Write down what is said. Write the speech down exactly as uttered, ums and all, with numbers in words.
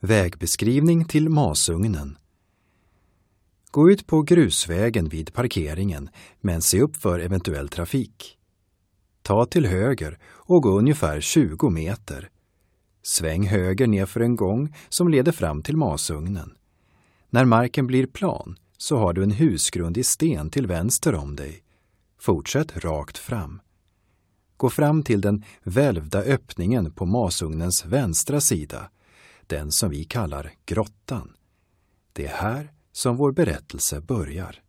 Vägbeskrivning till masugnen. Gå ut på grusvägen vid parkeringen men se upp för eventuell trafik. Ta till höger och gå ungefär tjugo meter. Sväng höger ner för en gång som leder fram till masugnen. När marken blir plan så har du en husgrund i sten till vänster om dig. Fortsätt rakt fram. Gå fram till den välvda öppningen på masugnens vänstra sida, den som vi kallar grottan. Det är här som vår berättelse börjar.